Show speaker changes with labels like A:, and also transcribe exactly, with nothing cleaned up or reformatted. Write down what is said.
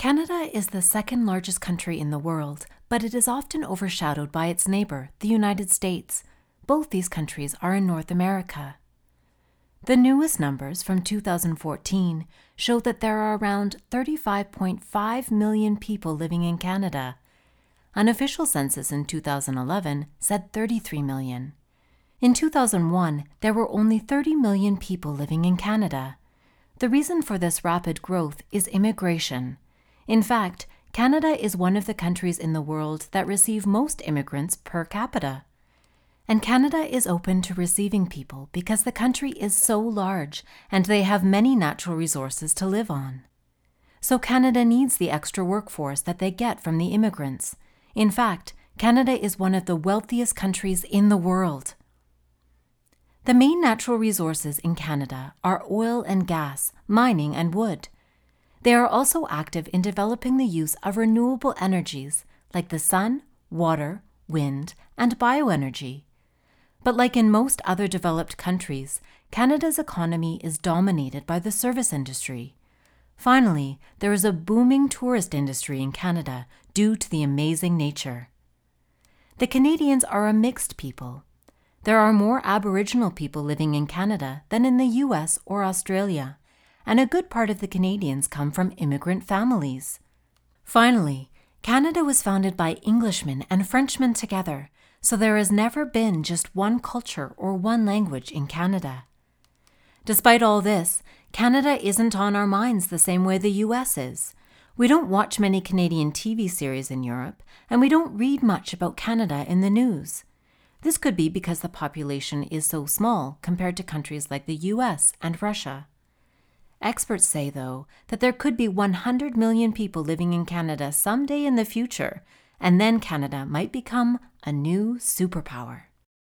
A: Canada is the second largest country in the world, but it is often overshadowed by its neighbor, the United States. Both these countries are in North America. The newest numbers from two thousand fourteen show that there are around thirty-five point five million people living in Canada. An official census in two thousand eleven said thirty-three million. In two thousand one, there were only thirty million people living in Canada. The reason for this rapid growth is immigration. In fact, Canada is one of the countries in the world that receive most immigrants per capita. And Canada is open to receiving people because the country is so large and they have many natural resources to live on. So Canada needs the extra workforce that they get from the immigrants. In fact, Canada is one of the wealthiest countries in the world. The main natural resources in Canada are oil and gas, mining, and wood. They are also active in developing the use of renewable energies like the sun, water, wind, and bioenergy. But like in most other developed countries, Canada's economy is dominated by the service industry. Finally, there is a booming tourist industry in Canada due to the amazing nature. The Canadians are a mixed people. There are more Aboriginal people living in Canada than in the U S or Australia, and a good part of the Canadians come from immigrant families. Finally, Canada was founded by Englishmen and Frenchmen together, so there has never been just one culture or one language in Canada. Despite all this, Canada isn't on our minds the same way the U S is. We don't watch many Canadian T V series in Europe, and we don't read much about Canada in the news. This could be because the population is so small compared to countries like the U S and Russia. Experts say, though, that there could be one hundred million people living in Canada someday in the future, and then Canada might become a new superpower.